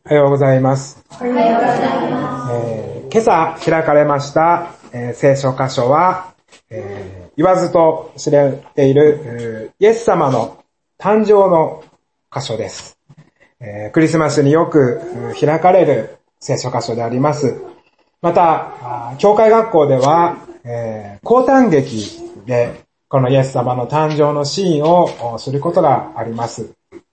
おはようございます。 おはようございます。 今朝開かれました、聖書箇所は、言わずと知られている、イエス様の誕生の箇所です。クリスマスによく開かれる聖書箇所であります。また、教会学校では、講談劇でこのイエス様の誕生のシーンをすることがあります。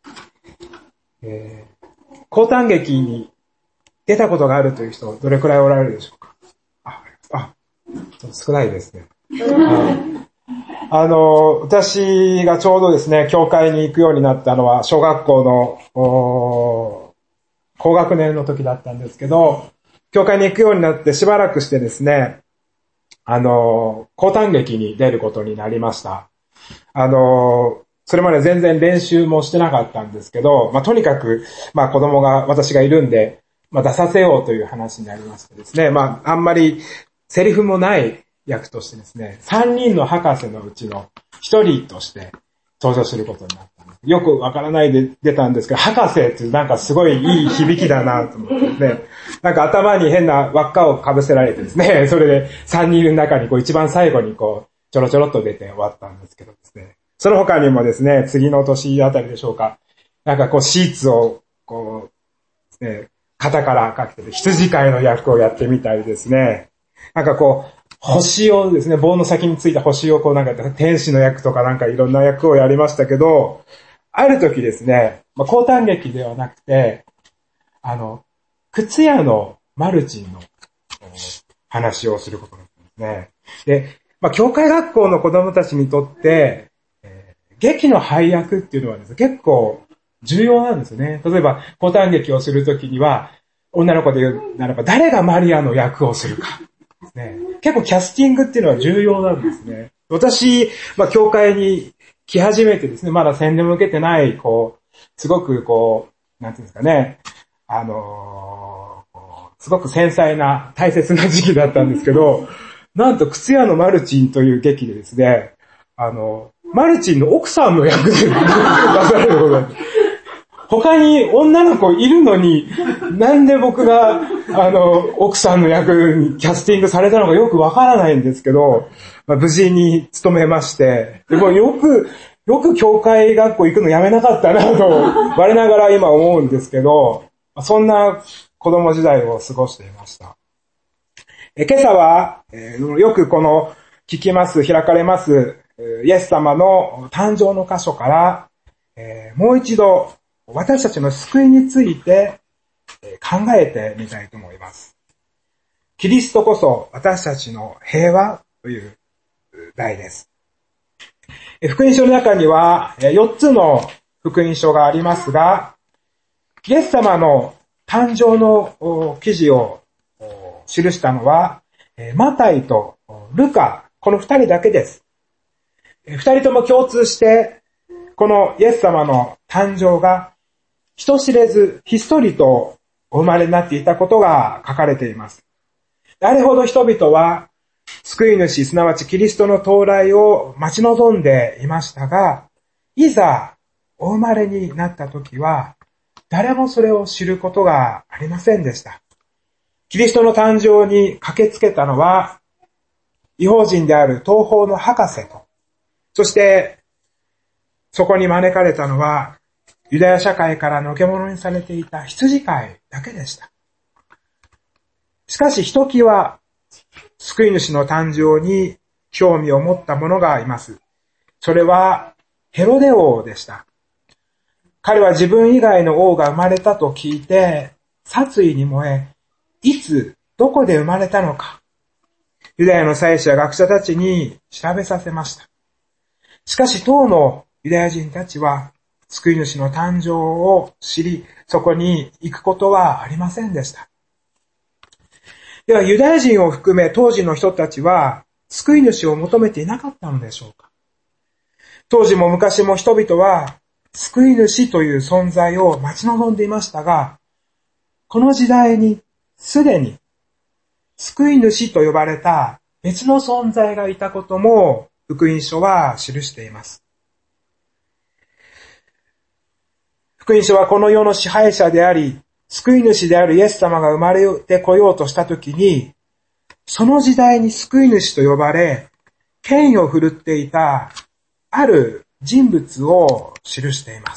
講談劇に出たことがあるという人、どれくらいおられるでしょうか？ちょっと少ないですね。私がちょうどですね、教会に行くようになったのは、小学校の高学年の時だったんですけど、教会に行くようになってしばらくしてですね、講談劇に出ることになりました。それまで全然練習もしてなかったんですけど、とにかく、子供が、私がいるんで、出させようという話になりましてですね、あんまりセリフもない役としてですね、3人の博士のうちの1人として登場することになったんです。よくわからないで出たんですけど、博士ってなんかすごいいい響きだなと思ってですね、なんか頭に変な輪っかを被せられてですね、それで3人の中に一番最後にちょろちょろっと出て終わったんですけどですね、その他にもですね、次の年あたりでしょうか、なんかシーツを肩からかけて羊飼いの役をやってみたりですね、なんか星をですね、棒の先についた星をなんか天使の役とかなんかいろんな役をやりましたけど、ある時ですね、講談劇ではなくて、靴屋のマルチンの話をすることになったんですね。で、教会学校の子供たちにとって、劇の配役っていうのはですね、結構重要なんですよね。例えば、講談劇をするときには、女の子で言うならば、誰がマリアの役をするかですね。結構キャスティングっていうのは重要なんですね。私、教会に来始めてですね、まだ洗礼も受けてない、すごくなんていうんですかね、すごく繊細な、大切な時期だったんですけど、なんと、靴屋のマルチンという劇でですね、マルチンの奥さんの役で出されることが、他に女の子いるのに、なんで僕が、奥さんの役にキャスティングされたのかよくわからないんですけど、無事に勤めまして、でもよく教会学校行くのやめなかったなと、我ながら今思うんですけど、そんな子供時代を過ごしていました。今朝は、よく聞きます、開かれます、イエス様の誕生の箇所から、もう一度私たちの救いについて考えてみたいと思います。キリストこそ私たちの平和という題です。福音書の中には4つの福音書がありますが、イエス様の誕生の記事を記したのは、マタイとルカ、この2人だけです。2人とも共通して、このイエス様の誕生が人知れずひっそりとお生まれになっていたことが書かれています。あれほど人々は救い主、すなわちキリストの到来を待ち望んでいましたが、いざお生まれになった時は、誰もそれを知ることがありませんでした。キリストの誕生に駆けつけたのは、異邦人である東方の博士と、そしてそこに招かれたのは、ユダヤ社会からのけ者にされていた羊飼いだけでした。しかしひときわ救い主の誕生に興味を持った者がいます。それはヘロデ王でした。彼は自分以外の王が生まれたと聞いて殺意に燃え、いつどこで生まれたのか、ユダヤの祭司や学者たちに調べさせました。しかし当のユダヤ人たちは救い主の誕生を知り、そこに行くことはありませんでした。ではユダヤ人を含め当時の人たちは救い主を求めていなかったのでしょうか？当時も昔も人々は救い主という存在を待ち望んでいましたが、この時代にすでに救い主と呼ばれた別の存在がいたことも福音書は記しています。福音書はこの世の支配者であり、 救い主であるイエス様が生まれてこようとしたときに、その時代に救い主と呼ばれ、権威を振るっていたある人物を記しています。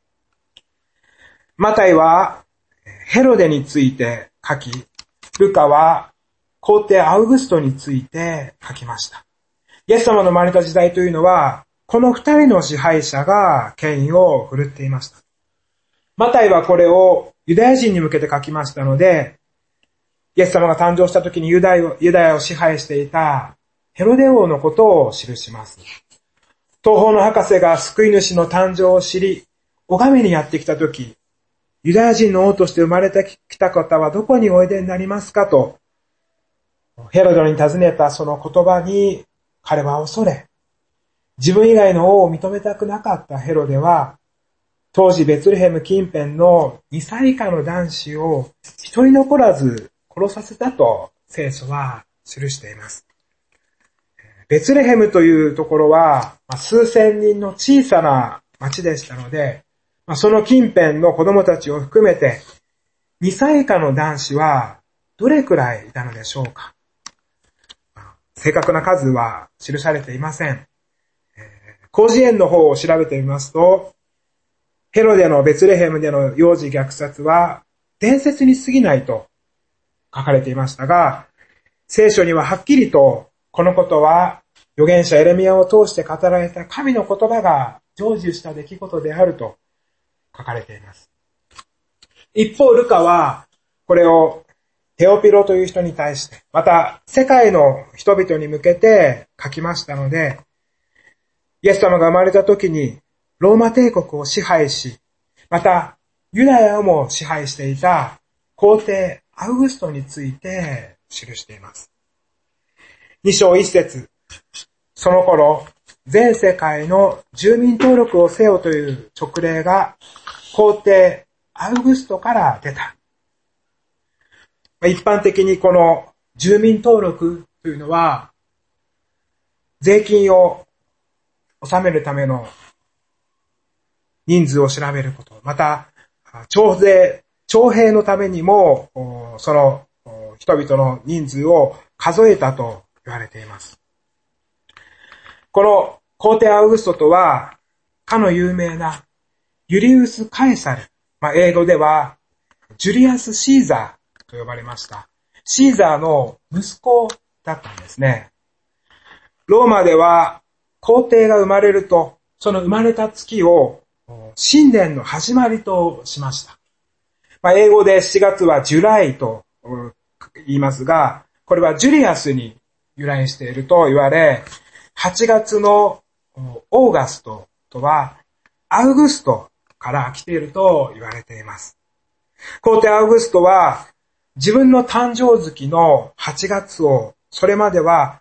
マタイはヘロデについて書き、ルカは皇帝アウグストについて書きました。イエス様の生まれた時代というのは、この二人の支配者が権威を振るっていました。マタイはこれをユダヤ人に向けて書きましたので、イエス様が誕生した時にユダヤを支配していたヘロデ王のことを記します。東方の博士が救い主の誕生を知り、拝みにやってきた時、ユダヤ人の王として生まれてきた方はどこにおいでになりますかと、ヘロデに尋ねたその言葉に彼は恐れ、自分以外の王を認めたくなかったヘロデは、当時ベツレヘム近辺の2歳以下の男子を一人残らず殺させたと聖書は記しています。ベツレヘムというところは数千人の小さな町でしたので、その近辺の子供たちを含めて2歳以下の男子はどれくらいいたのでしょうか。正確な数は記されていません。広辞苑の方を調べてみますと、ヘロデのベツレヘムでの幼児虐殺は伝説に過ぎないと書かれていましたが、聖書にははっきりとこのことは預言者エレミヤを通して語られた神の言葉が成就した出来事であると書かれています。一方、ルカはこれをテオピロという人に対して、また世界の人々に向けて書きましたので、イエス様が生まれた時にローマ帝国を支配し、またユダヤをも支配していた皇帝アウグストについて記しています。2章1節、その頃、全世界の住民登録をせよという勅令が皇帝アウグストから出た。一般的にこの住民登録というのは、税金を納めるための人数を調べること、また徴兵のためにもその人々の人数を数えたと言われています。この皇帝アウグストとは、かの有名なユリウス・カエサル、英語ではジュリアス・シーザーと呼ばれました。シーザーの息子だったんですね。ローマでは皇帝が生まれると、その生まれた月を新年の始まりとしました。英語で7月はジュライと言いますが、これはジュリアスに由来していると言われ、8月のオーガストとはアウグストから来ていると言われています。皇帝アウグストは自分の誕生月の8月をそれまでは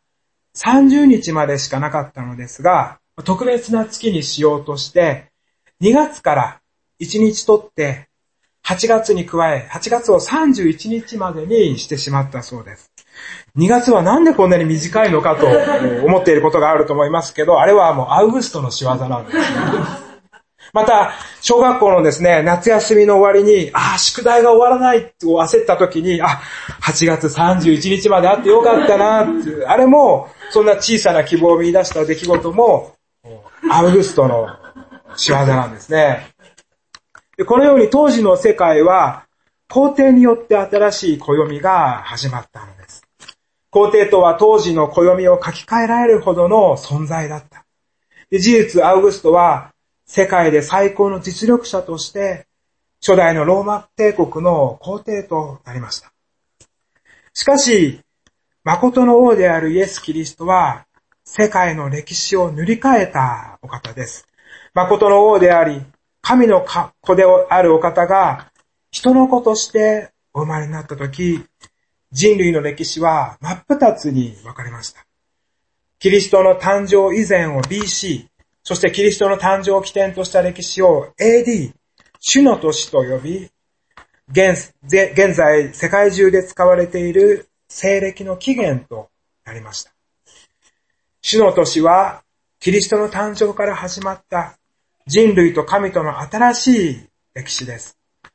30日までしかなかったのですが、特別な月にしようとして2月から1日取って8月に加え、8月を31日までにしてしまったそうです。2月はなんでこんなに短いのかと思っていることがあると思いますけど、あれはもうアウグストの仕業なんですね。また、小学校のですね、夏休みの終わりに、宿題が終わらないと焦った時に、8月31日まであってよかったなっていう、あれも、そんな小さな希望を見出した出来事も、アウグストの仕業なんですね。でこのように当時の世界は、皇帝によって新しい暦が始まったのです。皇帝とは当時の暦を書き換えられるほどの存在だった。で事実、アウグストは世界で最高の実力者として、初代のローマ帝国の皇帝となりました。しかし、誠の王であるイエス・キリストは、世界の歴史を塗り替えたお方です。誠の王であり、神の子であるお方が、人の子としてお生まれになったとき、人類の歴史は真っ二つに分かれました。キリストの誕生以前を BC、そしてキリストの誕生を起点とした歴史を AD、主の年と呼び、現在世界中で使われている西暦の起源となりました。主の年はキリストの誕生から始まった人類と神との新しい歴史です。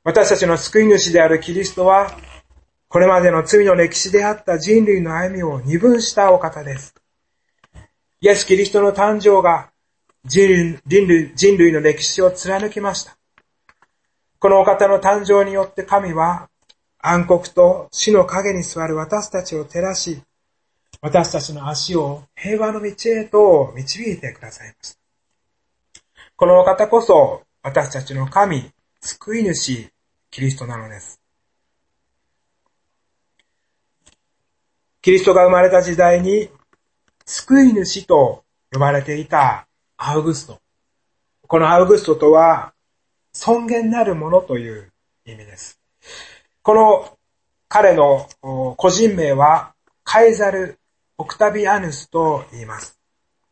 私たちの救い主であるキリストは、これまでの罪の歴史であった人類の歩みを二分したお方です。イエス・キリストの誕生が人類の歴史を貫きました。このお方の誕生によって神は暗黒と死の影に座る私たちを照らし、私たちの足を平和の道へと導いてくださいました。このお方こそ私たちの神、救い主、キリストなのです。キリストが生まれた時代に救い主と呼ばれていたアウグスト。このアウグストとは尊厳なるものという意味です。この彼の個人名はカエザル・オクタビアヌスと言います。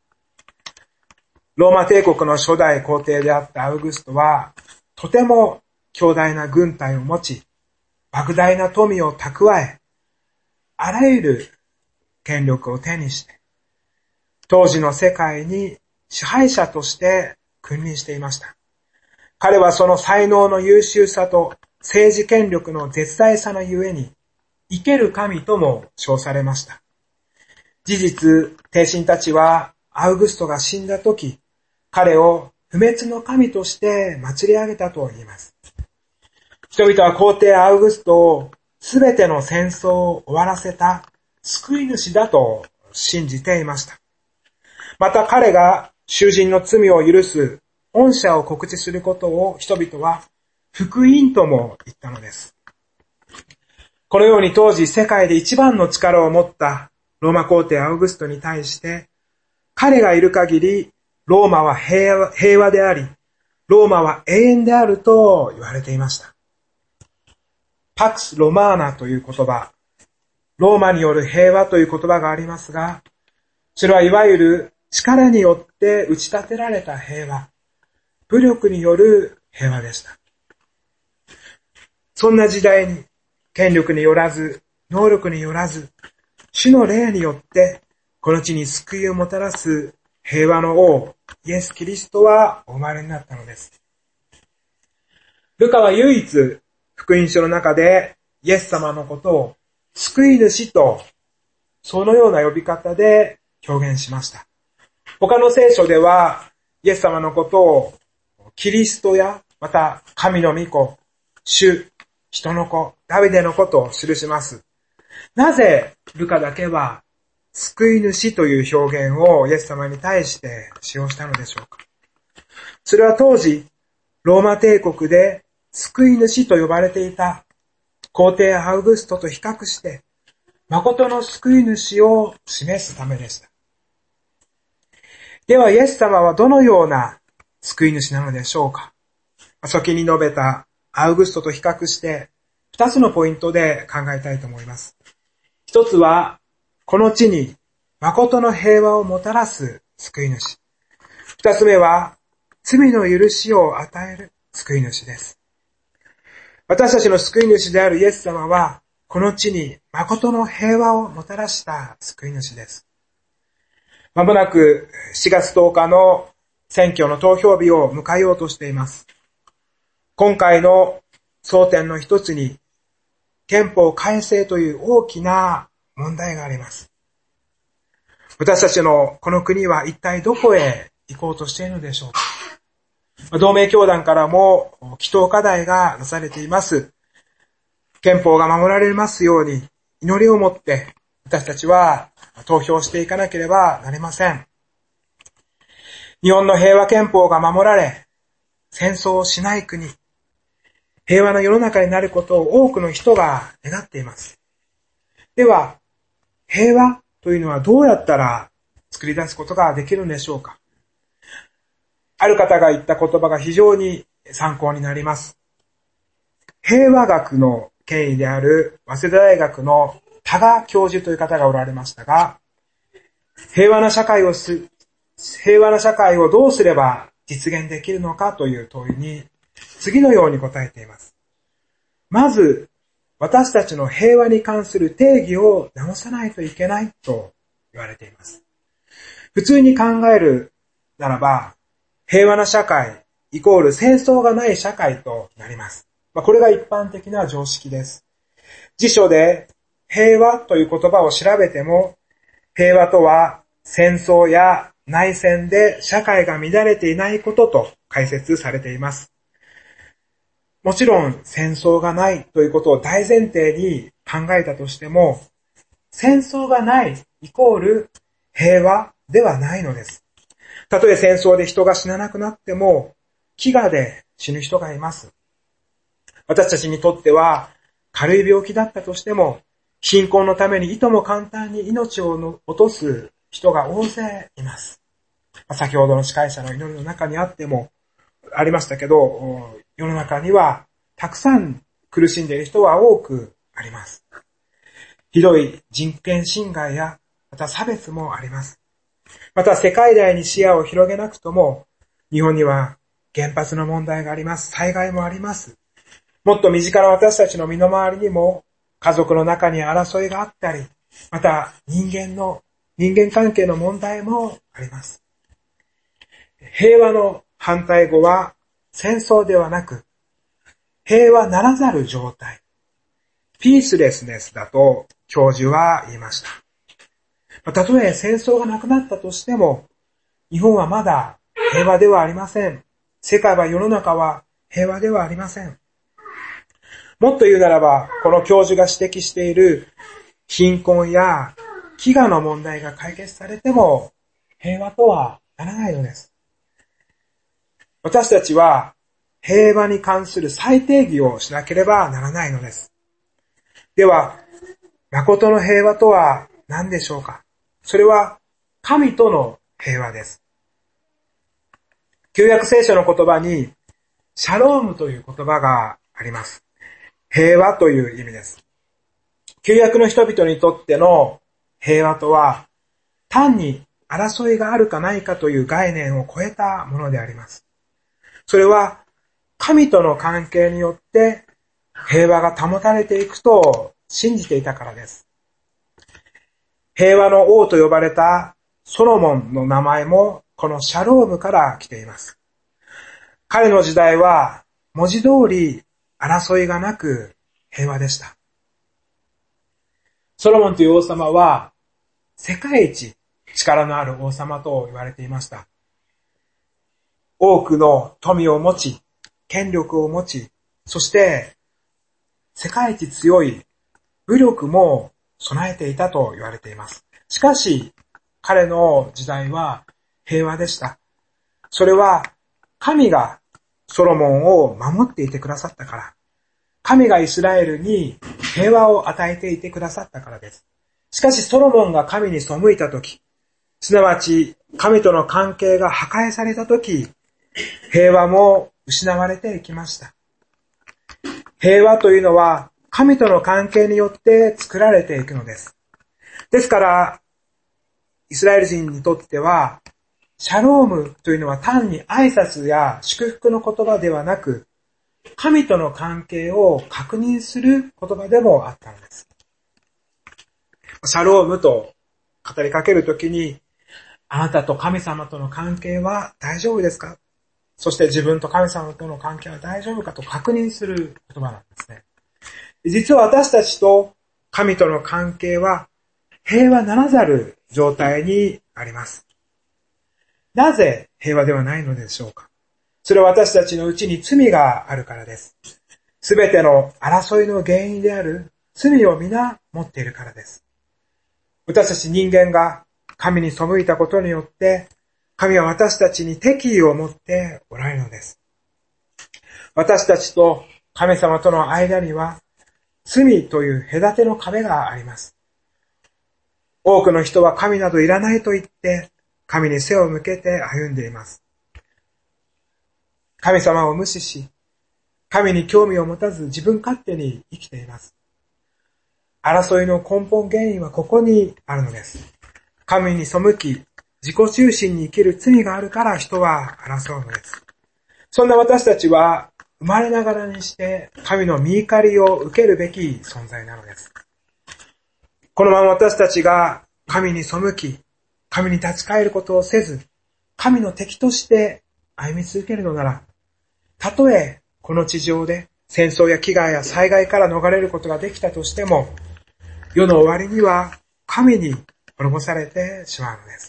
ローマ帝国の初代皇帝であったアウグストはとても強大な軍隊を持ち、莫大な富を蓄え、あらゆる権力を手にして、当時の世界に支配者として君臨していました。彼はその才能の優秀さと政治権力の絶大さのゆえに、生ける神とも称されました。事実、帝臣たちはアウグストが死んだとき、彼を不滅の神として祭り上げたと言います。人々は皇帝アウグストをすべての戦争を終わらせた救い主だと信じていました。また彼が囚人の罪を許す恩赦を告知することを人々は福音とも言ったのです。このように当時世界で一番の力を持ったローマ皇帝アウグストに対して彼がいる限りローマは平和であり、ローマは永遠であると言われていました。パクス・ロマーナという言葉、ローマによる平和という言葉がありますが、それはいわゆる力によって打ち立てられた平和、武力による平和でした。そんな時代に権力によらず、能力によらず、主の霊によってこの地に救いをもたらす平和の王、イエス・キリストはお生まれになったのです。ルカは唯一福音書の中でイエス様のことを救い主とそのような呼び方で表現しました。他の聖書ではイエス様のことをキリストやまた神の御子、主、人の子、ダビデのことを記します。なぜルカだけは救い主という表現をイエス様に対して使用したのでしょうか。それは当時ローマ帝国で救い主と呼ばれていた皇帝アウグストと比較して誠の救い主を示すためでした。ではイエス様はどのような救い主なのでしょうか。先に述べたアウグストと比較して2つのポイントで考えたいと思います。一つはこの地に誠の平和をもたらす救い主。二つ目は罪の許しを与える救い主です。私たちの救い主であるイエス様はこの地に誠の平和をもたらした救い主です。まもなく7月10日の選挙の投票日を迎えようとしています。今回の争点の一つに憲法改正という大きな問題があります。私たちのこの国は一体どこへ行こうとしているのでしょうか。同盟教団からも祈祷課題がなされています。憲法が守られますように祈りを持って私たちは投票していかなければなりません。日本の平和憲法が守られ、戦争をしない国、平和な世の中になることを多くの人が願っています。では、平和というのはどうやったら作り出すことができるんでしょうか。ある方が言った言葉が非常に参考になります。平和学の権威である早稲田大学の多賀教授という方がおられましたが、平和な社会をどうすれば実現できるのかという問いに次のように答えています。まず、私たちの平和に関する定義を直さないといけないと言われています。普通に考えるならば、平和な社会イコール戦争がない社会となります。 これが一般的な常識です。辞書で平和という言葉を調べても、平和とは戦争や内戦で社会が乱れていないことと解説されています。もちろん戦争がないということを大前提に考えたとしても、戦争がないイコール平和ではないのです。たとえ戦争で人が死ななくなっても、飢餓で死ぬ人がいます。私たちにとっては軽い病気だったとしても、貧困のためにいとも簡単に命を落とす人が大勢います。先ほどの司会者の祈りの中にありましたけど、世の中にはたくさん苦しんでいる人は多くあります。ひどい人権侵害やまた差別もあります。また世界大に視野を広げなくとも、日本には原発の問題があります。災害もあります。もっと身近な私たちの身の回りにも家族の中に争いがあったり、また人間関係の問題もあります。平和の反対語は戦争ではなく、平和ならざる状態、ピースレスネスだと教授は言いました。たとえ戦争がなくなったとしても、日本はまだ平和ではありません。世の中は平和ではありません。もっと言うならば、この教授が指摘している貧困や飢餓の問題が解決されても平和とはならないのです。私たちは平和に関する再定義をしなければならないのです。では、誠の平和とは何でしょうか？それは神との平和です。旧約聖書の言葉にシャロームという言葉があります。平和という意味です。旧約の人々にとっての平和とは単に争いがあるかないかという概念を超えたものであります。それは神との関係によって平和が保たれていくと信じていたからです。平和の王と呼ばれたソロモンの名前もこのシャロームから来ています。彼の時代は文字通り争いがなく平和でした。ソロモンという王様は世界一力のある王様と言われていました。多くの富を持ち、権力を持ち、そして世界一強い武力も備えていたと言われています。しかし彼の時代は平和でした。それは神がソロモンを守っていてくださったから。神がイスラエルに平和を与えていてくださったからです。しかしソロモンが神に背いたとき、すなわち神との関係が破壊されたとき、平和も失われていきました。平和というのは神との関係によって作られていくのです。ですから、イスラエル人にとっては、シャロームというのは単に挨拶や祝福の言葉ではなく、神との関係を確認する言葉でもあったのです。シャロームと語りかけるときに、あなたと神様との関係は大丈夫ですか？そして自分と神様との関係は大丈夫かと確認する言葉なんですね。実は私たちと神との関係は平和ならざる状態にあります。なぜ平和ではないのでしょうか？それは私たちのうちに罪があるからです。すべての争いの原因である罪を皆持っているからです。私たち人間が神に背いたことによって、神は私たちに敵意を持っておられるのです。私たちと神様との間には罪という隔ての壁があります。多くの人は神などいらないと言って神に背を向けて歩んでいます。神様を無視し、神に興味を持たず自分勝手に生きています。争いの根本原因はここにあるのです。神に背き、自己中心に生きる罪があるから人は争うのです。そんな私たちは生まれながらにして神の御怒りを受けるべき存在なのです。このまま私たちが神に背き、神に立ち返ることをせず、神の敵として歩み続けるのなら、たとえこの地上で戦争や飢餓や災害から逃れることができたとしても、世の終わりには神に滅ぼされてしまうのです。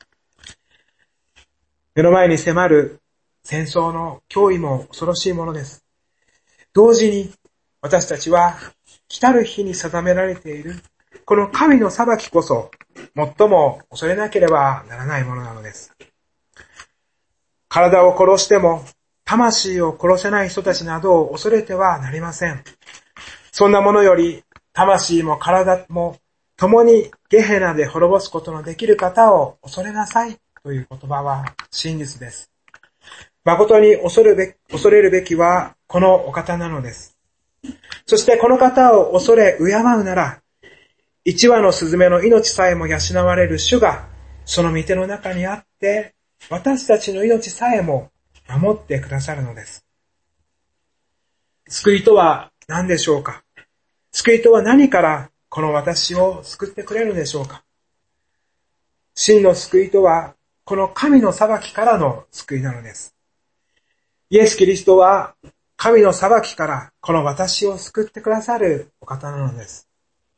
目の前に迫る戦争の脅威も恐ろしいものです。同時に私たちは来たる日に定められているこの神の裁きこそ最も恐れなければならないものなのです。体を殺しても魂を殺せない人たちなどを恐れてはなりません。そんなものより魂も体も共にゲヘナで滅ぼすことのできる方を恐れなさいという言葉は真実です。誠に恐れるべきはこのお方なのです。そしてこの方を恐れ敬うなら、一羽のスズメの命さえも養われる主がその御手の中にあって、私たちの命さえも守ってくださるのです。救いとは何でしょうか？救いとは何からこの私を救ってくれるでしょうか？真の救いとはこの神の裁きからの救いなのです。イエス・キリストは神の裁きからこの私を救ってくださるお方なのです。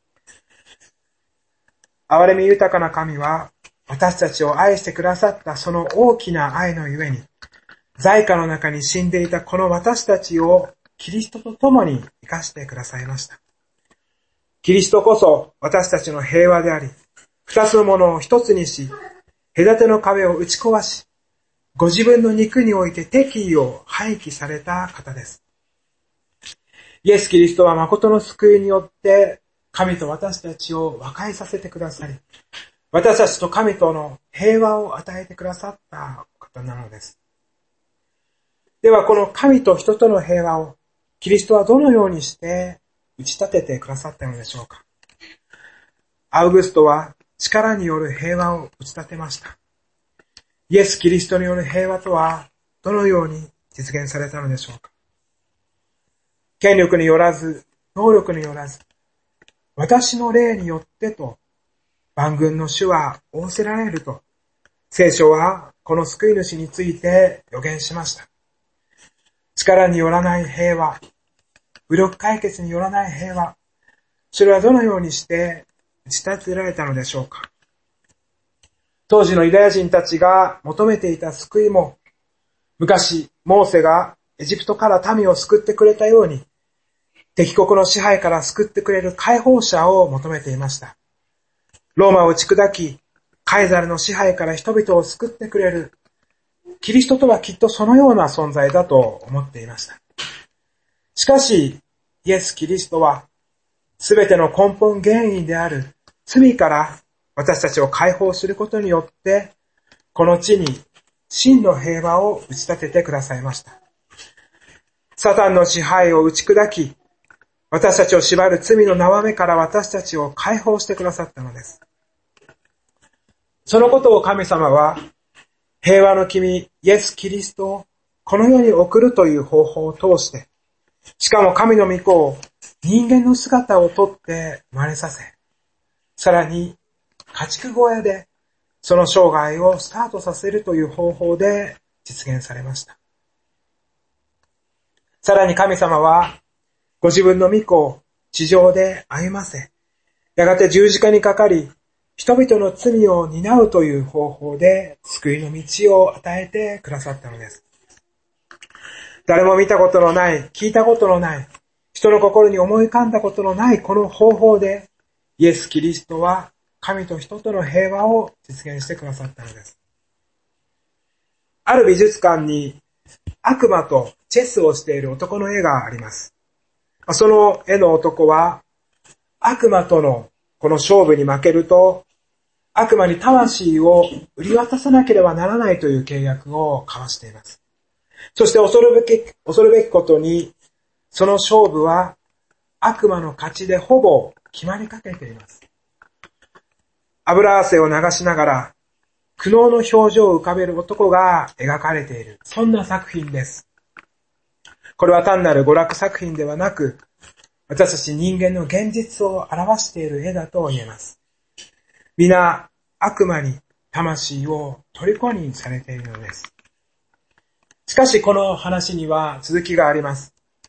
憐れみ豊かな神は私たちを愛してくださったその大きな愛のゆえに、罪禍の中に死んでいたこの私たちをキリストと共に生かしてくださいました。キリストこそ私たちの平和であり、二つのものを一つにし、隔ての壁を打ち壊し、ご自分の肉において敵意を廃棄された方です。イエス・キリストは誠の救いによって神と私たちを和解させてくださり、私たちと神との平和を与えてくださったお方なのです。ではこの神と人との平和をキリストはどのようにして打ち立ててくださったのでしょうか。アウグストは力による平和を打ち立てました。イエス・キリストによる平和とはどのように実現されたのでしょうか。権力によらず、能力によらず、私の霊によってと万軍の主は仰せられると、聖書はこの救い主について予言しました。力によらない平和、武力解決によらない平和、それはどのようにして打ち立てられたのでしょうか。当時のユダヤ人たちが求めていた救いも、昔モーセがエジプトから民を救ってくれたように、敵国の支配から救ってくれる解放者を求めていました。ローマを打ち砕き、カイザルの支配から人々を救ってくれる、キリストとはきっとそのような存在だと思っていました。しかし、イエス・キリストは、すべての根本原因である罪から私たちを解放することによって、この地に真の平和を打ち立ててくださいました。サタンの支配を打ち砕き、私たちを縛る罪の縄目から私たちを解放してくださったのです。そのことを神様は、平和の君、イエス・キリストをこの世に送るという方法を通して、しかも神の御子を人間の姿をとって生まれさせ、さらに家畜小屋でその生涯をスタートさせるという方法で実現されました。さらに神様はご自分の御子を地上で歩ませ、やがて十字架にかかり、人々の罪を担うという方法で救いの道を与えてくださったのです。誰も見たことのない、聞いたことのない、人の心に思い浮かんだことのないこの方法で、イエス・キリストは神と人との平和を実現してくださったのです。ある美術館に悪魔とチェスをしている男の絵があります。その絵の男は悪魔とのこの勝負に負けると悪魔に魂を売り渡さなければならないという契約を交わしています。そして恐るべきことにその勝負は悪魔の勝ちでほぼ決まりかけています。油汗を流しながら苦悩の表情を浮かべる男が描かれている、そんな作品です。これは単なる娯楽作品ではなく、私たち人間の現実を表している絵だと言えます。皆悪魔に魂を虜にされているのです。しかしこの話には続きがあります。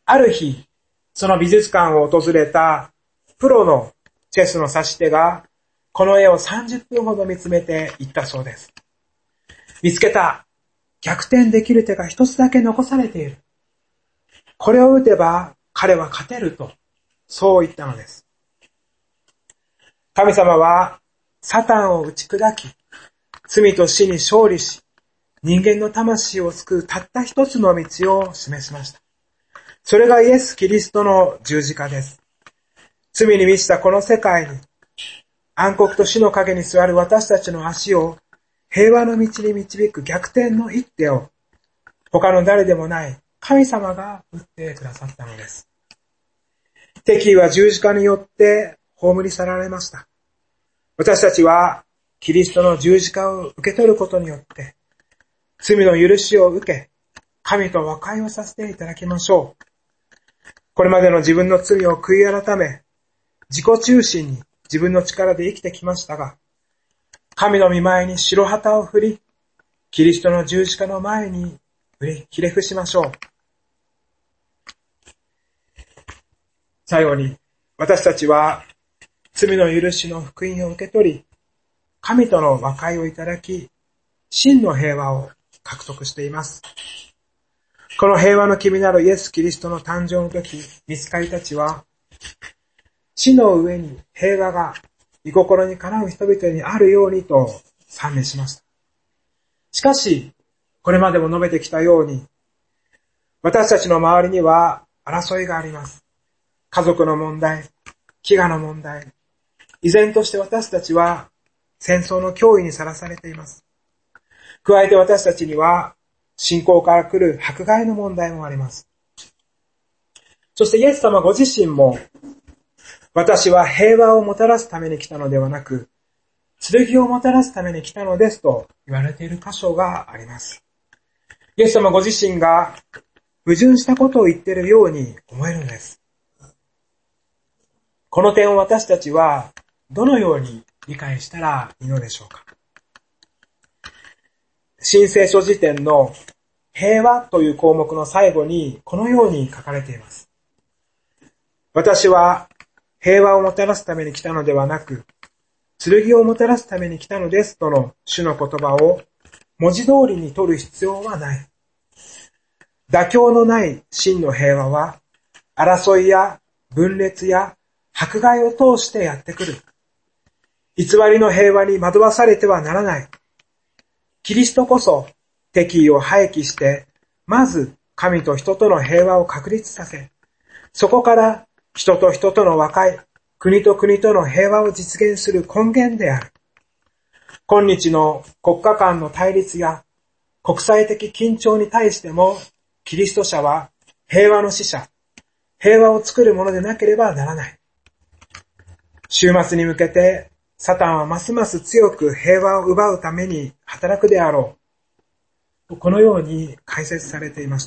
ある日、その美術館を訪れたプロのチェスの指し手が、この絵を30分ほど見つめて言ったそうです。見つけた。逆転できる手が一つだけ残されている。これを打てば彼は勝てると、そう言ったのです。神様はサタンを打ち砕き、罪と死に勝利し、人間の魂を救うたった一つの道を示しました。それがイエス・キリストの十字架です。罪に満ちたこの世界に、暗黒と死の影に座る私たちの足を平和の道に導く逆転の一手を、他の誰でもない神様が打ってくださったのです。敵意は十字架によって葬り去られました。私たちはキリストの十字架を受け取ることによって、罪の許しを受け、神と和解をさせていただきましょう。これまでの自分の罪を悔い改め、自己中心に自分の力で生きてきましたが、神の御前に白旗を振り、キリストの十字架の前にひれ伏しましょう。最後に、私たちは罪の許しの福音を受け取り、神との和解をいただき、真の平和を獲得しています。この平和の君なるイエス・キリストの誕生の時、御使いたちは、地の上に平和が御心にかなう人々にあるようにと賛美しました。しかし、これまでも述べてきたように、私たちの周りには争いがあります。家族の問題、飢餓の問題、依然として私たちは戦争の脅威にさらされています。加えて私たちには信仰から来る迫害の問題もあります。そしてイエス様ご自身も、私は平和をもたらすために来たのではなく、剣をもたらすために来たのですと言われている箇所があります。イエス様ご自身が矛盾したことを言っているように思えるのです。この点を私たちはどのように理解したらいいのでしょうか。新聖書辞典の平和という項目の最後にこのように書かれています。私は平和をもたらすために来たのではなく、剣をもたらすために来たのですとの主の言葉を文字通りに取る必要はない。妥協のない真の平和は、争いや分裂や迫害を通してやってくる。偽りの平和に惑わされてはならない。キリストこそ敵意を廃棄して、まず神と人との平和を確立させ、そこから人と人との和解、国と国との平和を実現する根源である。今日の国家間の対立や国際的緊張に対しても、キリスト者は平和の使者、平和を作るものでなければならない。終末に向けて、サタンはますます強く平和を奪うために働くであろう。このように解説されていました。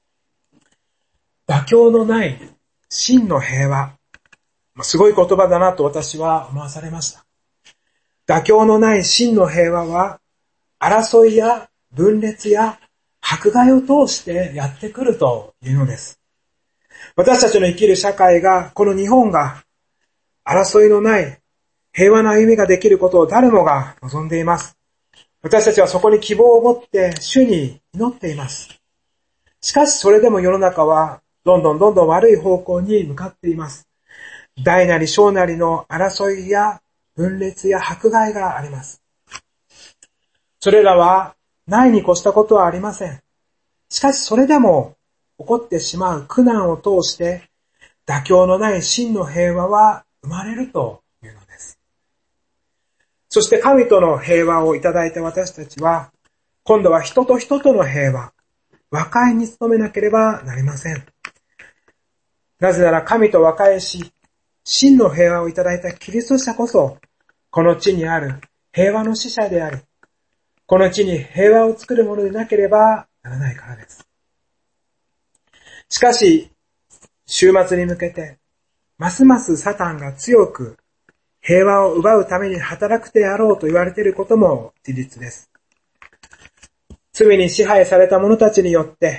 妥協のない真の平和。すごい言葉だなと私は思わされました。妥協のない真の平和は、争いや分裂や迫害を通してやってくるというのです。私たちの生きる社会が、この日本が、争いのない平和な歩みができることを誰もが望んでいます。私たちはそこに希望を持って主に祈っています。しかしそれでも世の中はどんどん悪い方向に向かっています。大なり小なりの争いや分裂や迫害があります。それらはないに越したことはありません。しかしそれでも起こってしまう苦難を通して妥協のない真の平和は生まれるというのです。そして神との平和をいただいた私たちは、今度は人と人との平和、和解に努めなければなりません。なぜなら神と和解し、真の平和をいただいたキリスト者こそ、この地にある平和の使者であり、この地に平和を作るものでなければならないからです。しかし、終末に向けて、ますますサタンが強く平和を奪うために働くであろうと言われていることも事実です。罪に支配された者たちによって、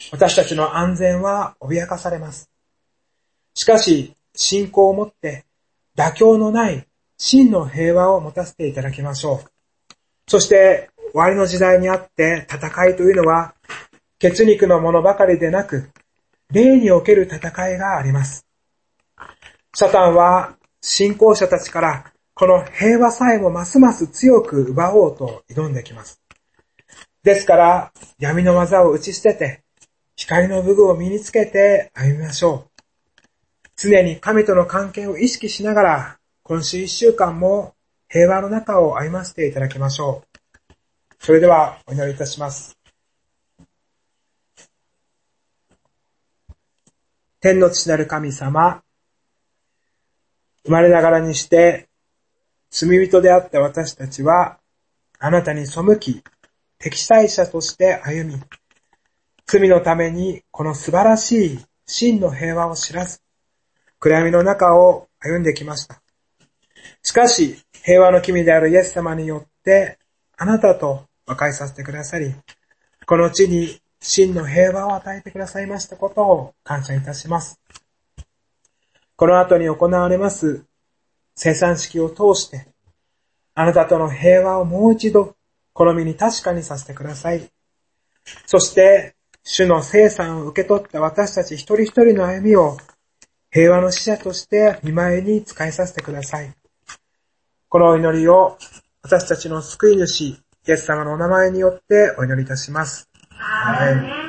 私たちの安全は脅かされます。しかし、信仰を持って妥協のない真の平和を持たせていただきましょう。そして、終わりの時代にあって戦いというのは、血肉のものばかりでなく、霊における戦いがあります。サタンは信仰者たちからこの平和さえもますます強く奪おうと挑んできます。ですから、闇の技を打ち捨てて、光の武具を身につけて歩みましょう。常に神との関係を意識しながら、今週1週間も平和の中を歩ませていただきましょう。それではお祈りいたします。天の父なる神様、生まれながらにして罪人であった私たちは、あなたに背き、敵対者として歩み、罪のためにこの素晴らしい真の平和を知らず、暗闇の中を歩んできました。しかし、平和の君であるイエス様によって、あなたと和解させてくださり、この地に真の平和を与えてくださいましたことを感謝いたします。この後に行われます聖餐式を通して、あなたとの平和をもう一度、この身に確かにさせてください。そして、主の聖餐を受け取った私たち一人一人の歩みを、平和の使者として御前に仕えさせてください。このお祈りを私たちの救い主、イエス様のお名前によってお祈りいたします。アーメン。